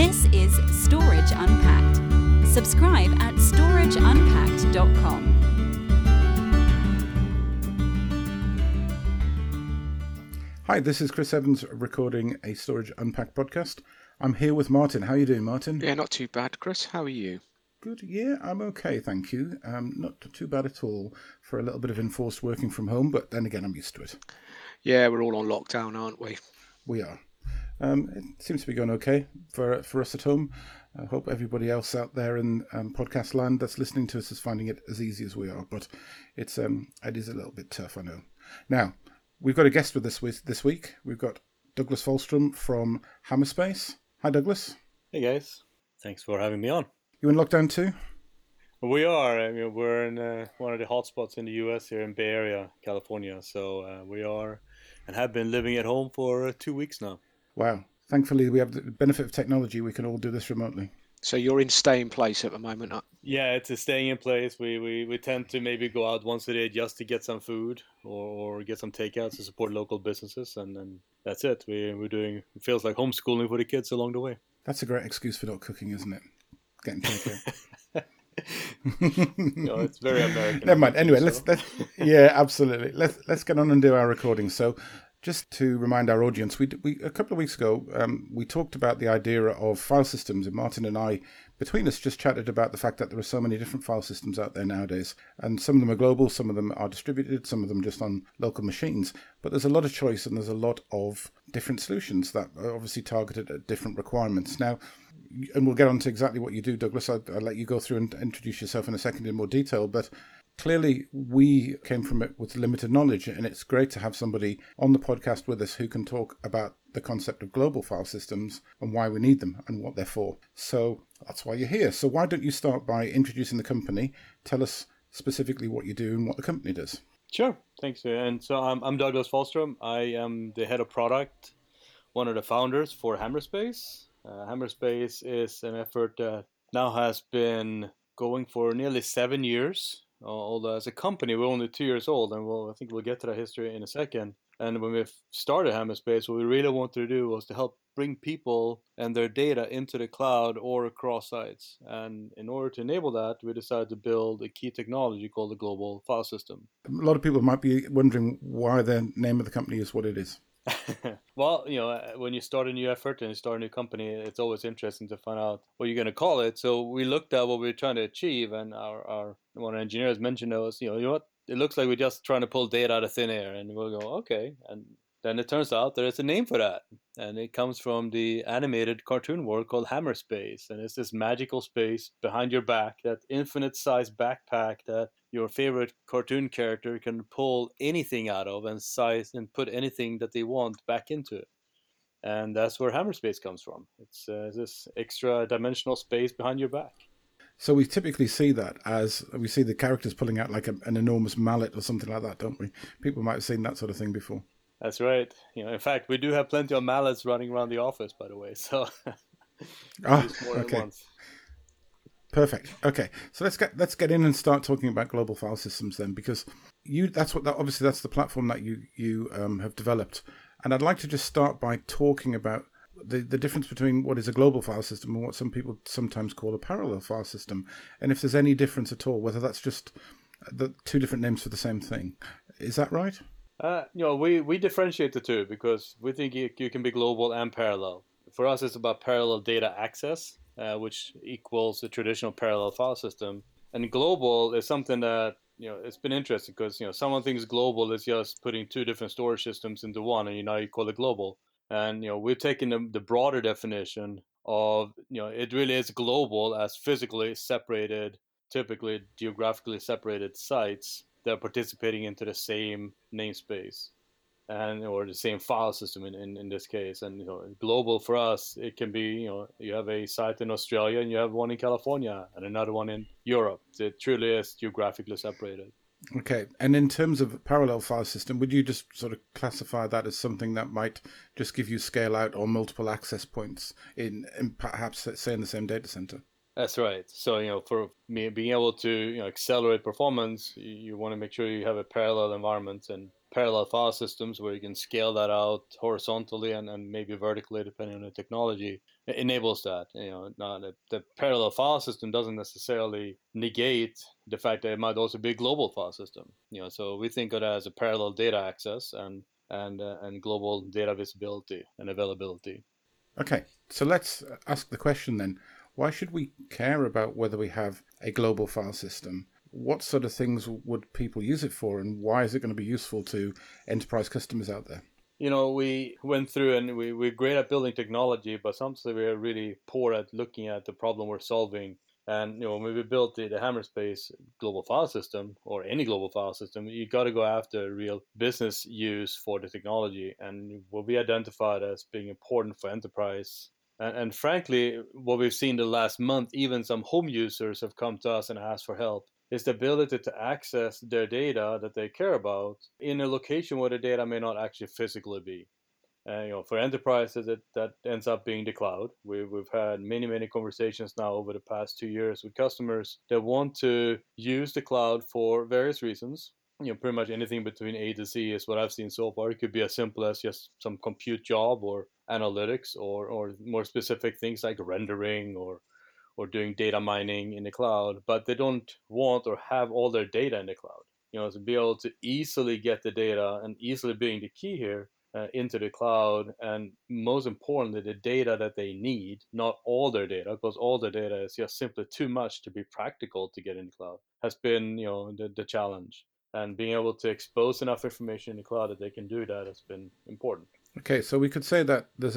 This is Storage Unpacked. Subscribe at storageunpacked.com. Hi, this is Chris Evans recording a Storage Unpacked podcast. I'm here with Martin. How are you doing, Martin? Yeah, not too bad, Chris. How are you? Good. Yeah, I'm okay, thank you. Not too bad at all for a little bit of enforced working from home, but then again, I'm used to it. Yeah, we're all on lockdown, aren't we? We are. It seems to be going okay for us at home. I hope everybody else out there in podcast land that's listening to us is finding it as easy as we are, but it is a little bit tough, I know. Now, we've got a guest with us this week. We've got Douglas Folstrom from Hammerspace. Hi, Douglas. Hey, guys. Thanks for having me on. You in lockdown too? We are. We're in one of the hotspots in the U.S. here in Bay Area, California. So we are and have been living at home for 2 weeks now. Wow. Thankfully, we have the benefit of technology. We can all do this remotely. So you're in stay in place at the moment, huh? Yeah, it's a staying in place. We tend to maybe go out once a day just to get some food or get some takeouts to support local businesses. And then that's it. We're doing, it feels like homeschooling for the kids along the way. That's a great excuse for not cooking, isn't it? Getting takeout. It's very American. Never mind. Anyway, let's yeah, absolutely. Let's get on and do our recording. So, just to remind our audience, we a couple of weeks ago we talked about the idea of file systems, and Martin and I, between us, just chatted about the fact that there are so many different file systems out there nowadays, and some of them are global, some of them are distributed, some of them just on local machines. But there's a lot of choice, and there's a lot of different solutions that are obviously targeted at different requirements. Now, and we'll get on to exactly what you do, Douglas. I'll let you go through and introduce yourself in a second in more detail. But clearly, we came from it with limited knowledge, and it's great to have somebody on the podcast with us who can talk about the concept of global file systems and why we need them and what they're for. So that's why you're here. So why don't you start by introducing the company? Tell us specifically what you do and what the company does. Sure. Thanks. And so I'm Douglas Folstrom. I am the head of product, one of the founders for Hammerspace. Hammerspace is an effort that now has been going for nearly 7 years. Although as a company, we're only 2 years old, and I think we'll get to that history in a second. And when we started Hammerspace, what we really wanted to do was to help bring people and their data into the cloud or across sites. And in order to enable that, we decided to build a key technology called the Global File System. A lot of people might be wondering why the name of the company is what it is. Well, when you start a new effort and you start a new company, it's always interesting to find out what you're going to call it. So we looked at what we were trying to achieve, and our one of our engineers mentioned to us, you know what, it looks like we're just trying to pull data out of thin air, and we'll go, okay. And then it turns out there is a name for that, and it comes from the animated cartoon world called Hammerspace, and it's this magical space behind your back, that infinite-sized backpack that your favorite cartoon character can pull anything out of and size and put anything that they want back into it. And that's where Hammerspace comes from. It's this extra dimensional space behind your back. So we typically see that as we see the characters pulling out like an enormous mallet or something like that, don't we? People might have seen that sort of thing before. That's right. In fact, we do have plenty of mallets running around the office, by the way. So okay. Perfect. Okay, so let's get in and start talking about global file systems then, because obviously that's the platform that you have developed, and I'd like to just start by talking about the difference between what is a global file system and what some people sometimes call a parallel file system, and if there's any difference at all, whether that's just the two different names for the same thing. Is that right? We differentiate the two because we think you can be global and parallel. For us, it's about parallel data access, which equals the traditional parallel file system. And global is something that, it's been interesting because, someone thinks global is just putting two different storage systems into one, and you call it global. And, we've taken the broader definition of, it really is global as physically separated, typically geographically separated sites that are participating into the same namespace or the same file system in this case. And global for us, it can be you have a site in Australia and you have one in California and another one in Europe. It truly is geographically separated. Okay, and in terms of parallel file system, would you just sort of classify that as something that might just give you scale out or multiple access points in perhaps, say, in the same data center? That's right. So, for me, being able to accelerate performance, you want to make sure you have a parallel environment and parallel file systems where you can scale that out horizontally and maybe vertically depending on the technology. enables that. Now the parallel file system doesn't necessarily negate the fact that it might also be a global file system. So we think of it as a parallel data access and global data visibility and availability. Okay, so let's ask the question then. Why should we care about whether we have a global file system? What sort of things would people use it for, and why is it going to be useful to enterprise customers out there? We went through and we're great at building technology, but sometimes we're really poor at looking at the problem we're solving. And when we built the Hammerspace global file system, or any global file system, you got to go after real business use for the technology. And what we identified as being important for enterprise, and frankly, what we've seen the last month, even some home users have come to us and asked for help, is the ability to access their data that they care about in a location where the data may not actually physically be. For enterprises, that ends up being the cloud. We've had many conversations now over the past 2 years with customers that want to use the cloud for various reasons. Pretty much anything between A to Z is what I've seen so far. It could be as simple as just some compute job or analytics, or more specific things like rendering or doing data mining in the cloud, but they don't want or have all their data in the cloud. To be able to easily get the data, and easily being the key here, into the cloud, and most importantly, the data that they need, not all their data, because all their data is just simply too much to be practical to get in the cloud, has been the challenge. And being able to expose enough information in the cloud that they can do that has been important. Okay, so we could say that there's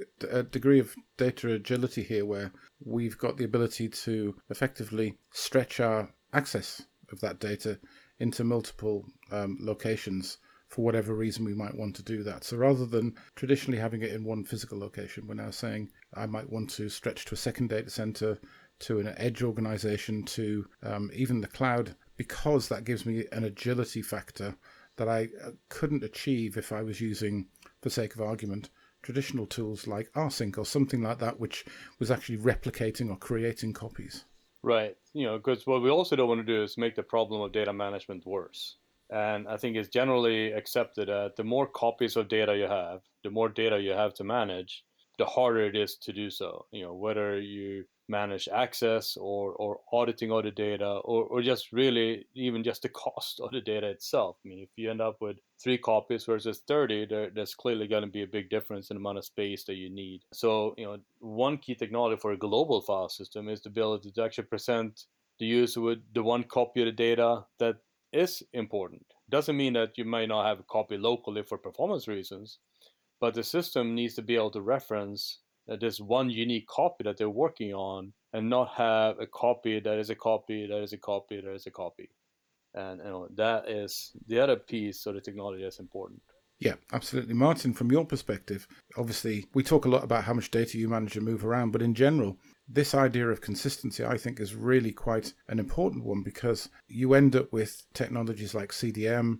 a degree of data agility here where we've got the ability to effectively stretch our access of that data into multiple locations for whatever reason we might want to do that. So rather than traditionally having it in one physical location, we're now saying I might want to stretch to a second data center, to an edge organization, to even the cloud, because that gives me an agility factor that I couldn't achieve if I was using, for sake of argument, traditional tools like rsync or something like that, which was actually replicating or creating copies. Right. Because what we also don't want to do is make the problem of data management worse. And I think it's generally accepted that the more copies of data you have, the more data you have to manage, the harder it is to do so. Whether you manage access or auditing of the data, or just really even just the cost of the data itself. If you end up with 3 copies versus 30, there's clearly going to be a big difference in the amount of space that you need. So, one key technology for a global file system is the ability to actually present the user with the one copy of the data that is important. Doesn't mean that you might not have a copy locally for performance reasons, but the system needs to be able to reference this one unique copy that they're working on, and not have a copy that is a copy that is a copy that is a copy. And that is the other piece of the technology that's important. Yeah, absolutely. Martin, from your perspective, obviously we talk a lot about how much data you manage and move around, but in general, this idea of consistency, I think, is really quite an important one, because you end up with technologies like CDM,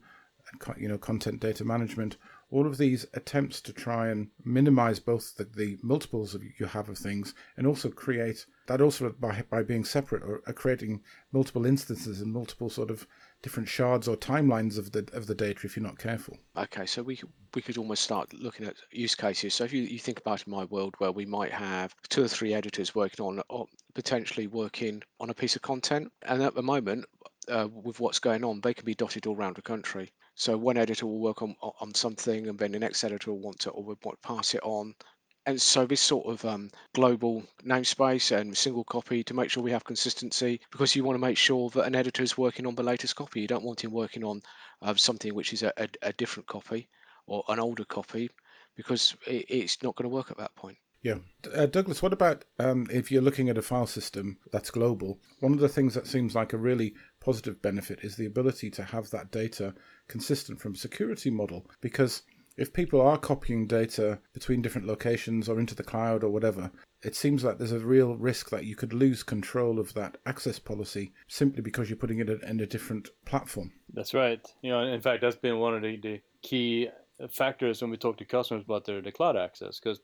content data management, all of these attempts to try and minimize both the multiples you have of things, and also create that also by being separate, or creating multiple instances and multiple sort of different shards or timelines of the data if you're not careful. Okay, so we could almost start looking at use cases. So if you think about in my world where we might have 2 or 3 editors working on, or potentially working on a piece of content, and at the moment, with what's going on, they can be dotted all around the country. So one editor will work on something, and then the next editor will want to pass it on. And so this sort of global namespace and single copy, to make sure we have consistency, because you want to make sure that an editor is working on the latest copy. You don't want him working on something which is a different copy or an older copy, because it's not going to work at that point. Yeah. Douglas, what about if you're looking at a file system that's global? One of the things that seems like a really positive benefit is the ability to have that data consistent from a security model, because if people are copying data between different locations or into the cloud or whatever, it seems like there's a real risk that you could lose control of that access policy simply because you're putting it in a different platform. That's right. In fact, that's been one of the key factors when we talk to customers about the cloud access, because,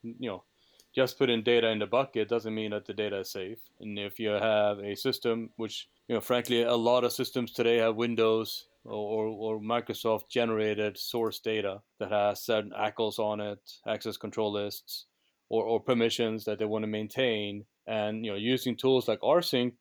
just putting data in the bucket doesn't mean that the data is safe. And if you have a system, which, frankly, a lot of systems today have Windows or Microsoft generated source data that has certain ACLs on it, access control lists, or permissions that they want to maintain. And using tools like rsync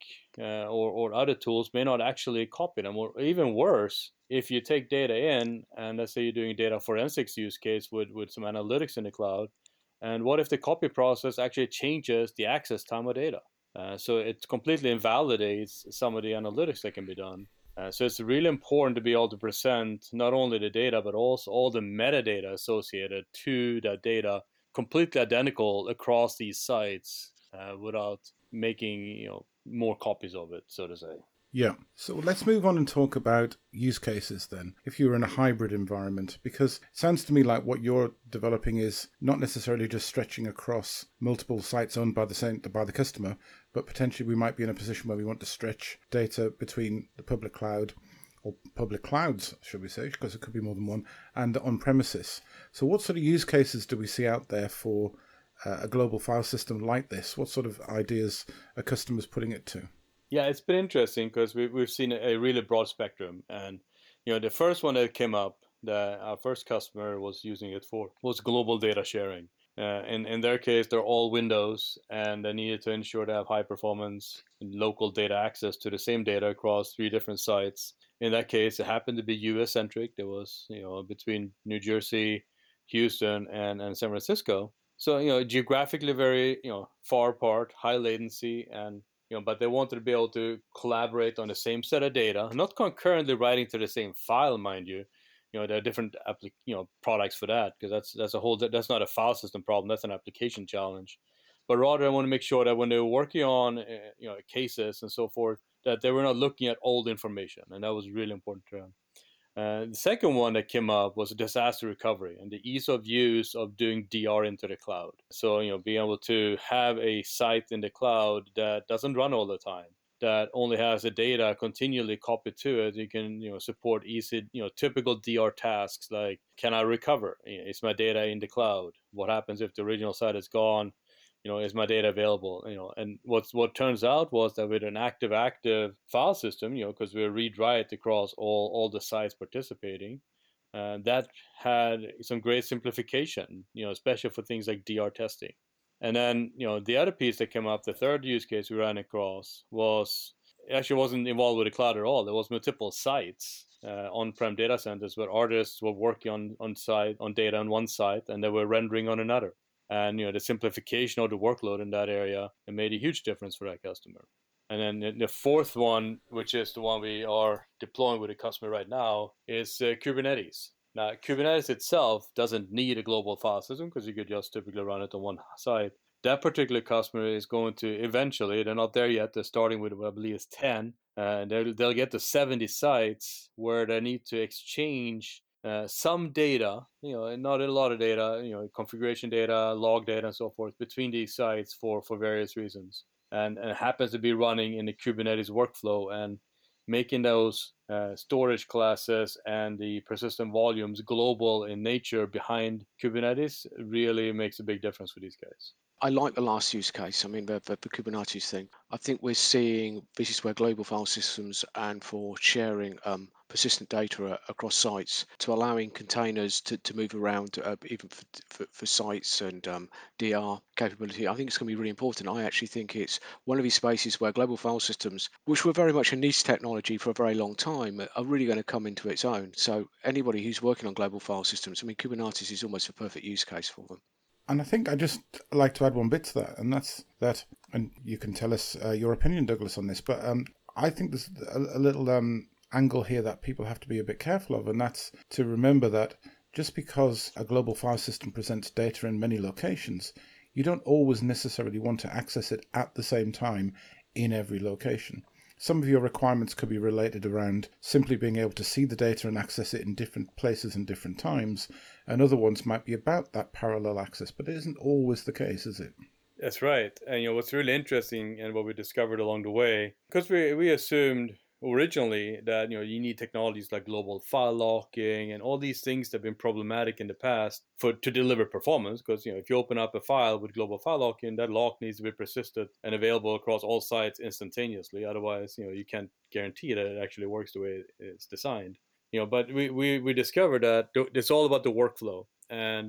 or other tools may not actually copy them. Or even worse, if you take data in, and let's say you're doing data forensics use case with some analytics in the cloud, and what if the copy process actually changes the access time of data? So it completely invalidates some of the analytics that can be done. So it's really important to be able to present not only the data, but also all the metadata associated to that data completely identical across these sites without making more copies of it, so to say. Yeah. So let's move on and talk about use cases then, if you're in a hybrid environment, because it sounds to me like what you're developing is not necessarily just stretching across multiple sites owned by the customer, but potentially we might be in a position where we want to stretch data between the public cloud, or public clouds, should we say, because it could be more than one, and on-premises. So what sort of use cases do we see out there for a global file system like this? What sort of ideas are customers putting it to? Yeah, it's been interesting because we've seen a really broad spectrum. And the first one that came up that our first customer was using it for was global data sharing. In their case, they're all Windows, and they needed to ensure they have high performance and local data access to the same data across 3 different sites. In that case, it happened to be US centric. There was between New Jersey, Houston, and San Francisco. So geographically very far apart, high latency, and but they wanted to be able to collaborate on the same set of data, not concurrently writing to the same file, mind you. There are different products for that, because that's not a file system problem, that's an application challenge. But rather, I want to make sure that when they were working on cases and so forth, that they were not looking at old information, and that was really important to them. The second one that came up was disaster recovery and the ease of use of doing DR into the cloud. So, being able to have a site in the cloud that doesn't run all the time, that only has the data continually copied to it. You can, support easy, typical DR tasks like, can I recover? Is my data in the cloud? What happens if the original site is gone? Is my data available? And what turns out was that with an active file system, because we read write across all the sites participating, that had some great simplification, especially for things like DR testing. And then, the other piece that came up, the third use case we ran across actually wasn't involved with the cloud at all. There was multiple sites, on-prem data centers where artists were working on data on one site and they were rendering on another. And the simplification of the workload in that area, it made a huge difference for that customer. And then the fourth one, which is the one we are deploying with a customer right now, is Kubernetes. Now, Kubernetes itself doesn't need a global file system because you could just typically run it on one site. That particular customer is going to eventually, they're not there yet, they're starting with what I believe is 10, and they'll get to 70 sites where they need to exchange some data, not a lot of data, configuration data, log data, and so forth between these sites for various reasons. And it happens to be running in the Kubernetes workflow, and making those storage classes and the persistent volumes global in nature behind Kubernetes really makes a big difference for these guys. I like the last use case. I mean, the Kubernetes thing. I think we're seeing this is where global file systems and for sharing persistent data across sites to allowing containers to move around, even for sites and DR capability. I think it's going to be really important. I actually think it's one of these spaces where global file systems, which were very much a niche technology for a very long time, are really going to come into its own. So anybody who's working on global file systems, I mean, Kubernetes is almost a perfect use case for them. And I think I just like to add one bit to that, and that's that, and you can tell us your opinion, Douglas, on this, but I think there's a little angle here that people have to be a bit careful of, and that's to remember that just because a global file system presents data in many locations, you don't always necessarily want to access it at the same time in every location. Some of your requirements could be related around simply being able to see the data and access it in different places and different times, and other ones might be about that parallel access, but it isn't always the case, is it? That's right. And what's really interesting and what we discovered along the way, because we assumed originally that you need technologies like global file locking and all these things that have been problematic in the past to deliver performance, because if you open up a file with global file locking, that lock needs to be persistent and available across all sites instantaneously. Otherwise you can't guarantee that it actually works the way it's designed. But we discovered that it's all about the workflow, and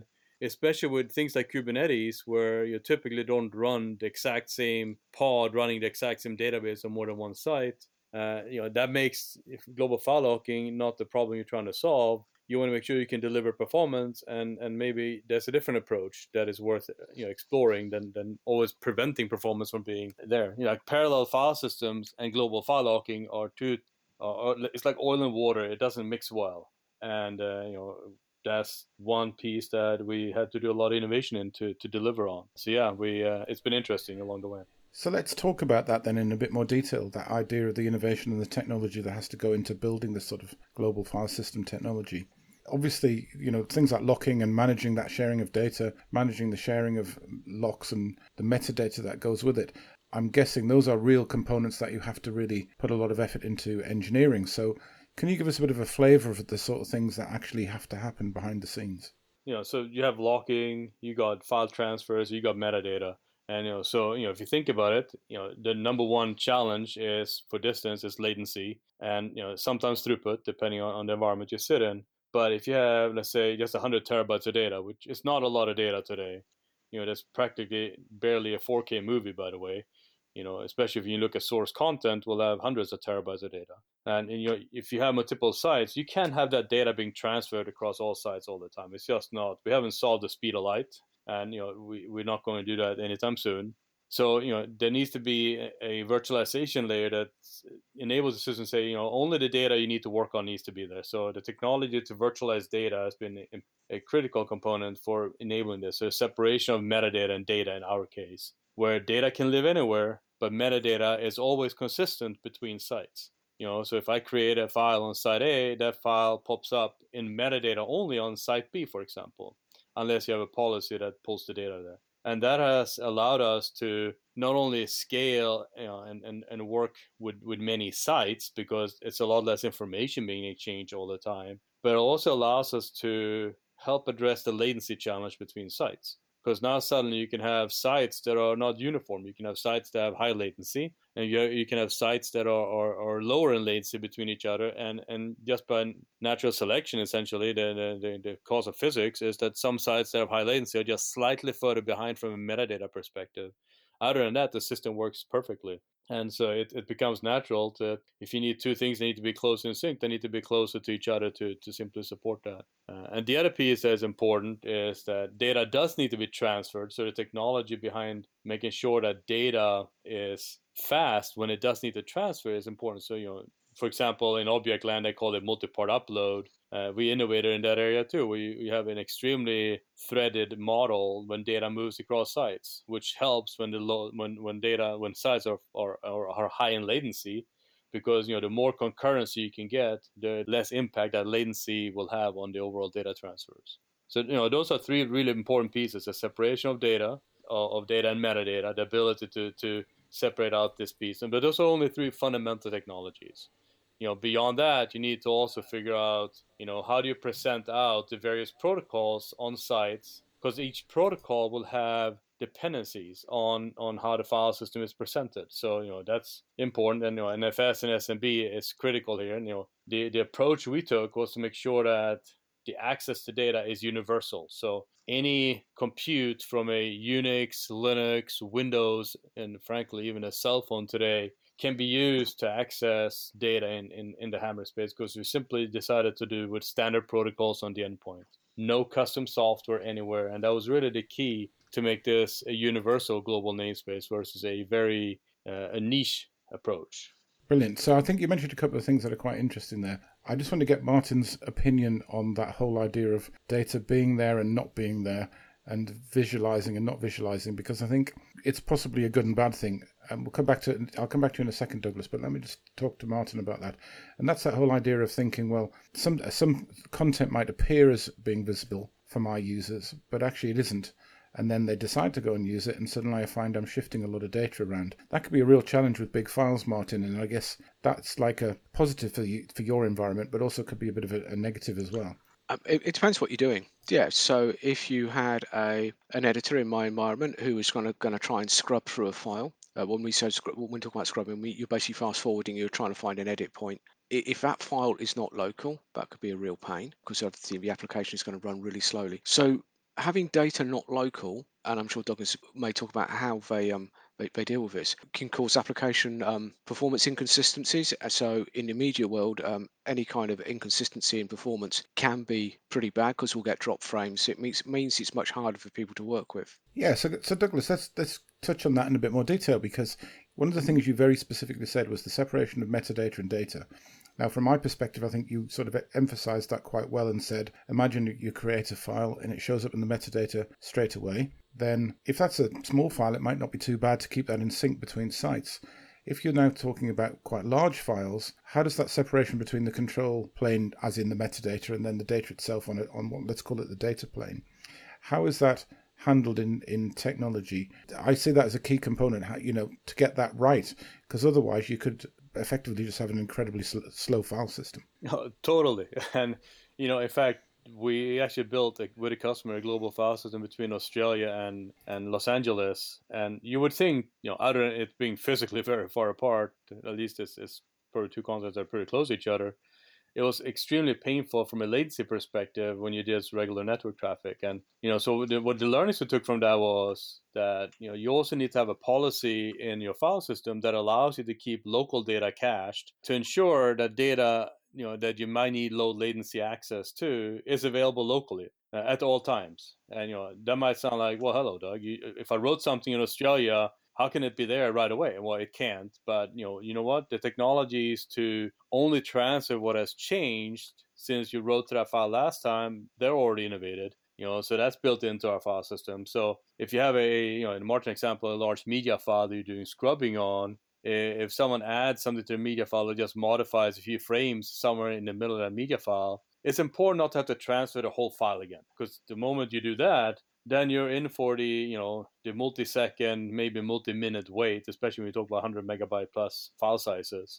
especially with things like Kubernetes, where you typically don't run the exact same pod running the exact same database on more than one site. That makes global file locking not the problem you're trying to solve. You want to make sure you can deliver performance, and maybe there's a different approach that is worth exploring than always preventing performance from being there. Like parallel file systems and global file locking are two. It's like oil and water; it doesn't mix well, and that's one piece that we had to do a lot of innovation in to deliver on. So yeah, it's been interesting along the way. So let's talk about that then in a bit more detail, that idea of the innovation and the technology that has to go into building this sort of global file system technology. Obviously, things like locking and managing that sharing of data, managing the sharing of locks and the metadata that goes with it. I'm guessing those are real components that you have to really put a lot of effort into engineering. So can you give us a bit of a flavor of the sort of things that actually have to happen behind the scenes? So you have locking, you got file transfers, you got metadata. And so if you think about it, the number one challenge is for distance is latency, and sometimes throughput depending on the environment you sit in. But if you have, let's say, just 100 terabytes of data, which is not a lot of data today, that's practically barely a 4K movie, by the way. Especially if you look at source content, we'll have hundreds of terabytes of data. And if you have multiple sites, you can't have that data being transferred across all sites all the time. It's just not. We haven't solved the speed of light. And we're not going to do that anytime soon. So there needs to be a virtualization layer that enables the system to say only the data you need to work on needs to be there. So the technology to virtualize data has been a critical component for enabling this. So separation of metadata and data in our case, where data can live anywhere, but metadata is always consistent between sites. So if I create a file on site A, that file pops up in metadata only on site B, for example, unless you have a policy that pulls the data there. And that has allowed us to not only scale and work with many sites, because it's a lot less information being exchanged all the time, but it also allows us to help address the latency challenge between sites. Because now suddenly you can have sites that are not uniform. You can have sites that have high latency, and you can have sites that are lower in latency between each other. And just by natural selection, essentially, the cause of physics is that some sites that have high latency are just slightly further behind from a metadata perspective. Other than that, the system works perfectly. And so it becomes natural to, if you need two things, they need to be close in sync, they need to be closer to each other to simply support that. And the other piece that is important is that data does need to be transferred. So the technology behind making sure that data is fast when it does need to transfer is important. So, for example, in Objectland, they call it multi-part upload. We innovated in that area too. We have an extremely threaded model when data moves across sites, which helps when when sites are high in latency, because the more concurrency you can get, the less impact that latency will have on the overall data transfers. So those are three really important pieces: the separation of data and metadata, the ability to separate out this piece. But those are only three fundamental technologies. Beyond that, you need to also figure out, how do you present out the various protocols on sites, because each protocol will have dependencies on how the file system is presented. So, that's important. And, NFS and SMB is critical here. And, the approach we took was to make sure that the access to data is universal. So any compute from a Unix, Linux, Windows, and frankly, even a cell phone today can be used to access data in the Hammer space, because we simply decided to do with standard protocols on the endpoint. No custom software anywhere. And that was really the key to make this a universal global namespace versus a very a niche approach. Brilliant. So I think you mentioned a couple of things that are quite interesting there. I just want to get Martin's opinion on that whole idea of data being there and not being there, and visualizing and not visualizing, because I think it's possibly a good and bad thing. And I'll come back to you in a second, Douglas, but let me just talk to Martin about that. And that's that whole idea of thinking, well, some content might appear as being visible for my users, but actually it isn't. And then they decide to go and use it, and suddenly I find I'm shifting a lot of data around. That could be a real challenge with big files, Martin, and I guess that's like a positive for your environment, but also could be a bit of a negative as well. It depends what you're doing. Yeah, so if you had an editor in my environment who was going to try and scrub through a file, when we talk about scrubbing, you're basically fast forwarding, you're trying to find an edit point. If that file is not local, that could be a real pain, because obviously the application is going to run really slowly. So having data not local, and I'm sure Douglas may talk about how they deal with this, can cause application performance inconsistencies. So in the media world, any kind of inconsistency in performance can be pretty bad because we'll get drop frames. It means it's much harder for people to work with. Yeah, so Douglas, let's touch on that in a bit more detail, because one of the things you very specifically said was the separation of metadata and data. Now, from my perspective, I think you sort of emphasized that quite well and said, imagine you create a file and it shows up in the metadata straight away. Then if that's a small file, it might not be too bad to keep that in sync between sites. If you're now talking about quite large files, how does that separation between the control plane, as in the metadata, and then the data itself on what, let's call it the data plane, how is that handled in technology? I see that as a key component, to get that right, because otherwise you could effectively just have an incredibly slow file system. No, totally. And, in fact, we actually built with a customer a global file system between Australia and Los Angeles. And you would think, other than it being physically very far apart, at least it's probably two continents that are pretty close to each other, it was extremely painful from a latency perspective when you did regular network traffic. And, so what the learnings we took from that was that, you also need to have a policy in your file system that allows you to keep local data cached to ensure that data, that you might need low latency access to is available locally at all times. And, that might sound like, well, hello, Doug, if I wrote something in Australia, how can it be there right away? Well, it can't. But you know what? The technologies to only transfer what has changed since you wrote to that file last time, they're already innovated. So that's built into our file system. So if you have in the Martin example, a large media file that you're doing scrubbing on, if someone adds something to the media file that just modifies a few frames somewhere in the middle of that media file, it's important not to have to transfer the whole file again. Because the moment you do that, then you're in for the multi-second, maybe multi-minute wait, especially when we talk about 100 megabyte plus file sizes.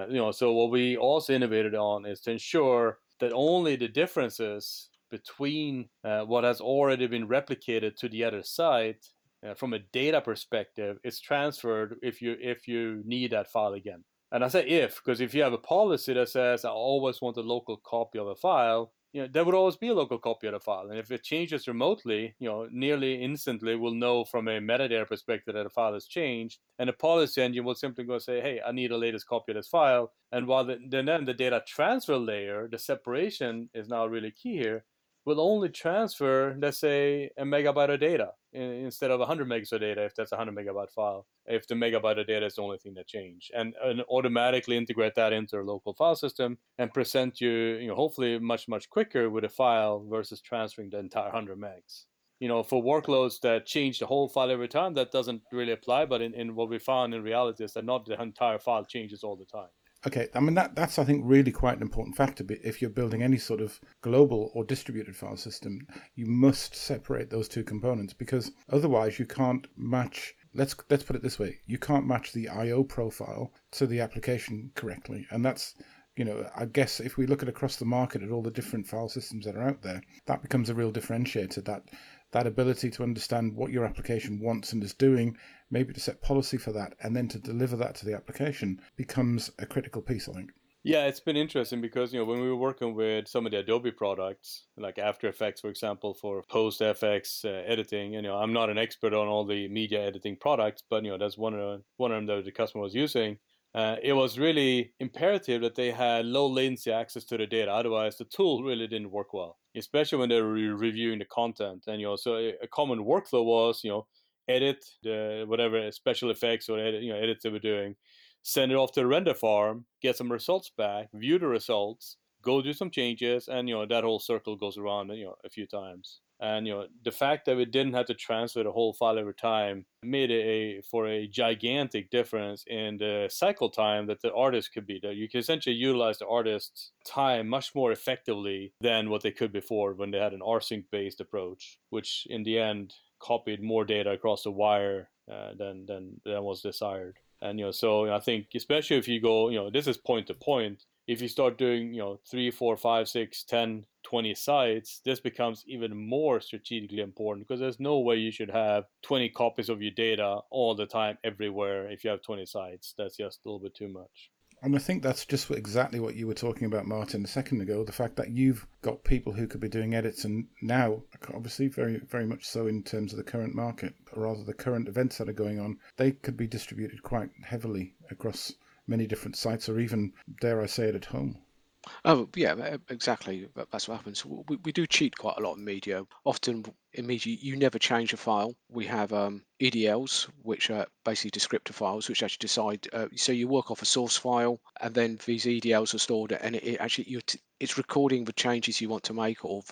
So what we also innovated on is to ensure that only the differences between what has already been replicated to the other site from a data perspective is transferred if you need that file again. And I say if, because if you have a policy that says I always want a local copy of a file, there would always be a local copy of the file. And if it changes remotely, nearly instantly we'll know from a metadata perspective that a file has changed. And the policy engine will simply go say, hey, I need a latest copy of this file. And while then the data transfer layer, the separation is now really key here, will only transfer, let's say, a megabyte of data instead of 100 megs of data if that's a 100 megabyte file, if the megabyte of data is the only thing that changed. And automatically integrate that into a local file system and present you hopefully much, much quicker with a file versus transferring the entire 100 megs. For workloads that change the whole file every time, that doesn't really apply. But in what we found in reality is that not the entire file changes all the time. Okay, I mean, that's, I think, really quite an important factor. If you're building any sort of global or distributed file system, you must separate those two components, because otherwise you can't match, let's put it this way, you can't match the I/O profile to the application correctly. And that's, I guess if we look at across the market at all the different file systems that are out there, that becomes a real differentiator, that ability to understand what your application wants and is doing, maybe to set policy for that, and then to deliver that to the application becomes a critical piece, I think. Yeah, it's been interesting because, when we were working with some of the Adobe products, like After Effects, for example, for post-FX editing, I'm not an expert on all the media editing products, but, that's one of them that the customer was using. It was really imperative that they had low latency access to the data. Otherwise, the tool really didn't work well, especially when they were reviewing the content. And, so a common workflow was, edit the whatever special effects or edits they were doing, send it off to the render farm, get some results back, view the results, go do some changes, and, that whole circle goes around, a few times. And, the fact that we didn't have to transfer the whole file every time made for a gigantic difference in the cycle time that the artist could be there. You can essentially utilize the artist's time much more effectively than what they could before when they had an rsync-based approach, which in the end copied more data across the wire than was desired. And, so I think especially if you go, this is point to point, if you start doing, 3, 4, 5, 6, 10, 20 sites, this becomes even more strategically important, because there's no way you should have 20 copies of your data all the time everywhere if you have 20 sites. That's just a little bit too much. And I think that's just exactly what you were talking about, Martin, a second ago. The fact that you've got people who could be doing edits, and now, obviously, very, very much so in terms of the current market, or rather the current events that are going on, they could be distributed quite heavily across many different sites, or even, dare I say it, at home. Oh, yeah, exactly. That's what happens. We do cheat quite a lot in media. Often in media, you never change a file. We have EDLs, which are basically descriptor files, which actually decide. So you work off a source file, and then these EDLs are stored, and it actually it's recording the changes you want to make, or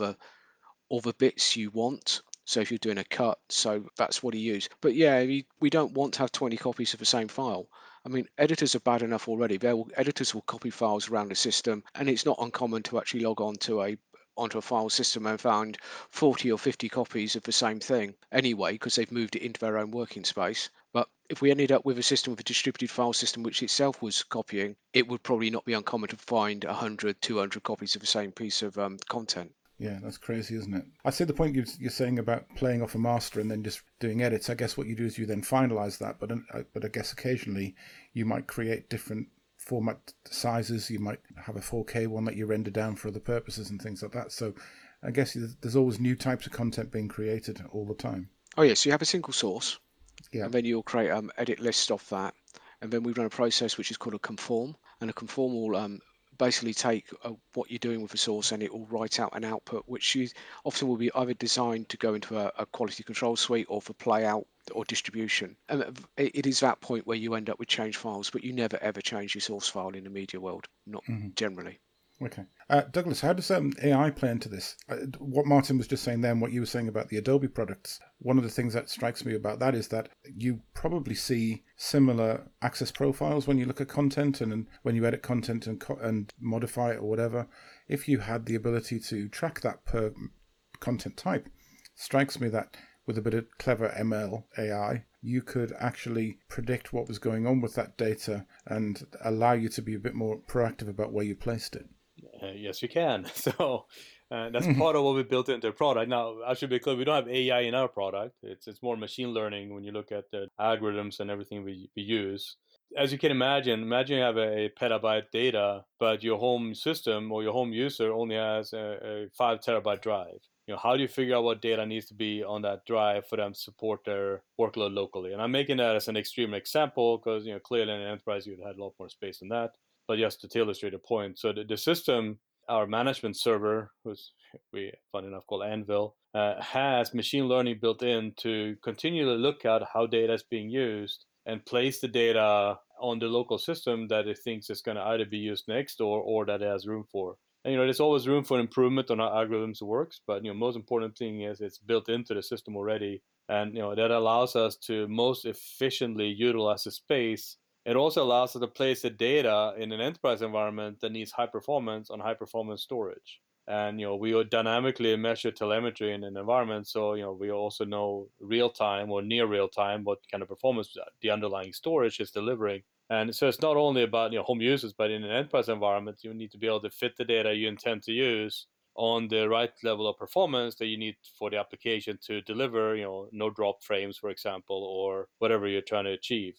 the bits you want. So if you're doing a cut, so that's what he used. But yeah, we don't want to have 20 copies of the same file. I mean, editors are bad enough already. Editors will copy files around the system, and it's not uncommon to actually log on to onto a file system and find 40 or 50 copies of the same thing anyway, because they've moved it into their own working space. But if we ended up with a system with a distributed file system which itself was copying, it would probably not be uncommon to find 100, 200 copies of the same piece of content. Yeah, that's crazy, isn't it? I see the point you're saying about playing off a master and then just doing edits. I guess what you do is you then finalize that, but I guess occasionally you might create different format sizes. You might have a 4K one that you render down for other purposes and things like that. So I guess there's always new types of content being created all the time. Oh yeah, so you have a single source, yeah, and then you'll create edit lists off that, and then we run a process which is called a conform, and a conform will basically take what you're doing with the source, and it will write out an output which you often will be either designed to go into a quality control suite or for play out or distribution. And it is that point where you end up with change files, but you never ever change your source file in the media world, not generally. Okay. Douglas, how does AI play into this? What Martin was just saying then, what you were saying about the Adobe products, one of the things that strikes me about that is that you probably see similar access profiles when you look at content and when you edit content and modify it or whatever. If you had the ability to track that per content type, strikes me that with a bit of clever ML AI, you could actually predict what was going on with that data and allow you to be a bit more proactive about where you placed it. Yes, you can. So that's part of what we built into the product. Now, I should be clear, we don't have AI in our product. It's more machine learning when you look at the algorithms and everything we use. As you can imagine you have a petabyte data, but your home system or your home user only has a 5 terabyte drive. How do you figure out what data needs to be on that drive for them to support their workload locally? And I'm making that as an extreme example because, clearly in an enterprise, you'd have a lot more space than that. But just to illustrate a point, so the system, our management server, who's we fun enough called Anvil, has machine learning built in to continually look at how data is being used and place the data on the local system that it thinks is going to either be used next or that it has room for. And there's always room for improvement on how algorithms works, but most important thing is it's built into the system already, and that allows us to most efficiently utilize the space. It also allows us to place the data in an enterprise environment that needs high performance on high performance storage. And we will dynamically measure telemetry in an environment, so we also know real time or near real time what kind of performance the underlying storage is delivering. And so it's not only about home users, but in an enterprise environment, you need to be able to fit the data you intend to use on the right level of performance that you need for the application to deliver, no drop frames, for example, or whatever you're trying to achieve.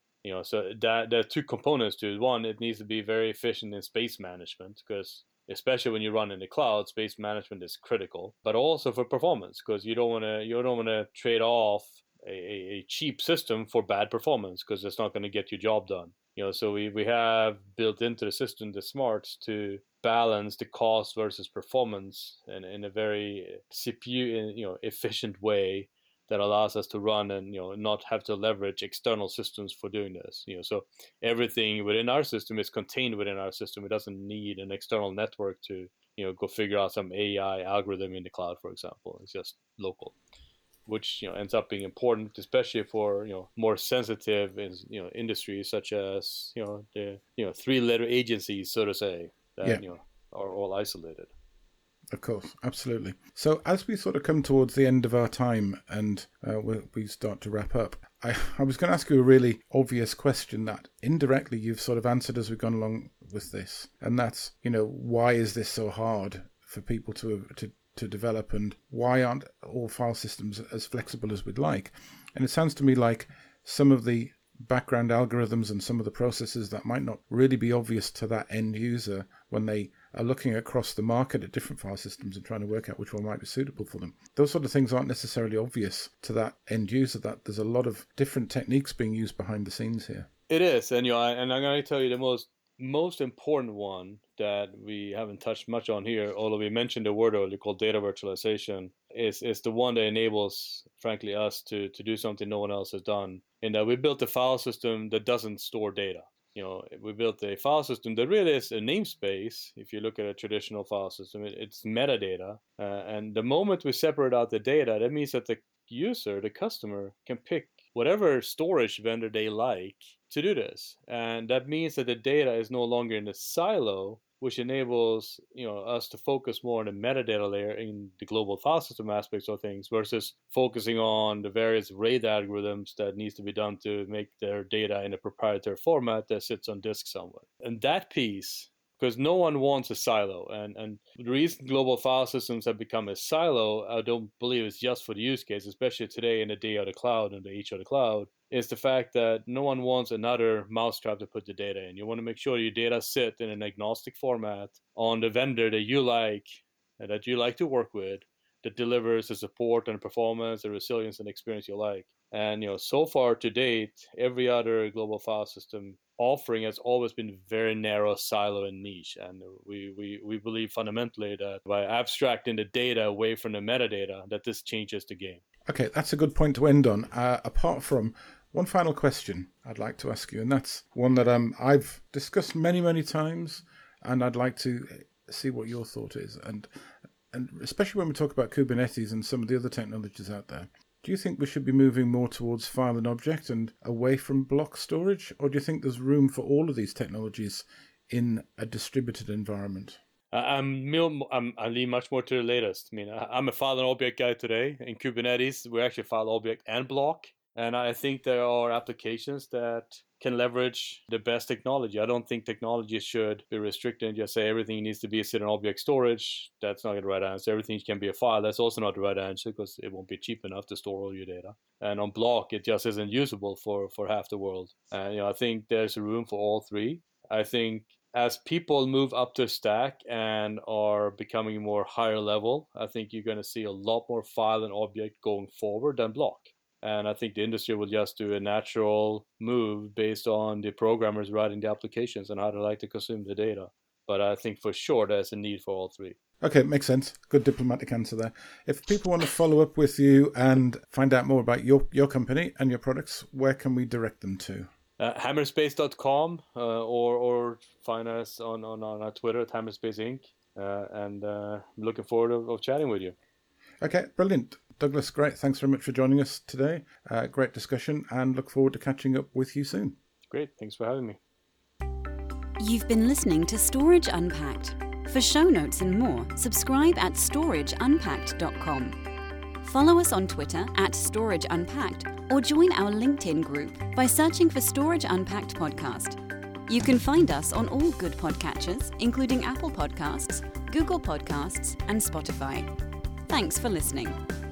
So that there are two components to it. One, it needs to be very efficient in space management, because especially when you run in the cloud, space management is critical. But also for performance, because you don't want to trade off a cheap system for bad performance, because it's not going to get your job done. So we have built into the system the smarts to balance the cost versus performance in a very CPU efficient way that allows us to run and not have to leverage external systems for doing this. So everything within our system is contained within our system. It doesn't need an external network to go figure out some AI algorithm in the cloud, for example. It's just local, which ends up being important, especially for more sensitive industries such as the 3-letter agencies, so to say, that are all isolated. Of course, absolutely. So as we sort of come towards the end of our time and we start to wrap up, I was going to ask you a really obvious question that indirectly you've sort of answered as we've gone along with this. And that's, why is this so hard for people to develop, and why aren't all file systems as flexible as we'd like? And it sounds to me like some of the background algorithms and some of the processes that might not really be obvious to that end user when they are looking across the market at different file systems and trying to work out which one might be suitable for them. Those sort of things aren't necessarily obvious to that end user, that there's a lot of different techniques being used behind the scenes here. It is, and and I'm going to tell you the most important one that we haven't touched much on here, although we mentioned the word earlier, called data virtualization, is the one that enables, frankly, us to do something no one else has done, in that we built a file system that doesn't store data. We built a file system that really is a namespace. If you look at a traditional file system, it's metadata. And the moment we separate out the data, that means that the user, the customer, can pick whatever storage vendor they like to do this. And that means that the data is no longer in a silo, which enables us to focus more on the metadata layer in the global file system aspects of things versus focusing on the various RAID algorithms that needs to be done to make their data in a proprietary format that sits on disk somewhere. And that piece, because no one wants a silo, and the reason global file systems have become a silo, I don't believe it's just for the use case, especially today in the day of the cloud and the age of the cloud, is the fact that no one wants another mousetrap to put the data in. You want to make sure your data sit in an agnostic format on the vendor that you like to work with, that delivers the support and performance, the resilience and experience you like. And so far to date, every other global file system offering has always been very narrow, silo, and niche. And we believe fundamentally that by abstracting the data away from the metadata, that this changes the game. Okay, that's a good point to end on. Apart from one final question I'd like to ask you, and that's one that I've discussed many, many times, and I'd like to see what your thought is. And especially when we talk about Kubernetes and some of the other technologies out there, do you think we should be moving more towards file and object and away from block storage? Or do you think there's room for all of these technologies in a distributed environment? I lean much more to the latest. I mean, I'm a file and object guy today. In Kubernetes, we actually file object and block. And I think there are applications that can leverage the best technology. I don't think technology should be restricted and just say everything needs to be sit in object storage. That's not the right answer. Everything can be a file. That's also not the right answer because it won't be cheap enough to store all your data. And on block, it just isn't usable for half the world. And I think there's room for all three. I think as people move up the stack and are becoming more higher level, I think you're going to see a lot more file and object going forward than block. And I think the industry will just do a natural move based on the programmers writing the applications and how they like to consume the data. But I think for sure there's a need for all three. Okay, makes sense. Good diplomatic answer there. If people want to follow up with you and find out more about your company and your products, where can we direct them to? Hammerspace.com or find us on our Twitter at Hammerspace Inc. And I'm looking forward of chatting with you. Okay, brilliant. Douglas, great. Thanks very much for joining us today. Great discussion, and look forward to catching up with you soon. Great. Thanks for having me. You've been listening to Storage Unpacked. For show notes and more, subscribe at storageunpacked.com. Follow us on Twitter at Storage Unpacked or join our LinkedIn group by searching for Storage Unpacked Podcast. You can find us on all good podcatchers, including Apple Podcasts, Google Podcasts, and Spotify. Thanks for listening.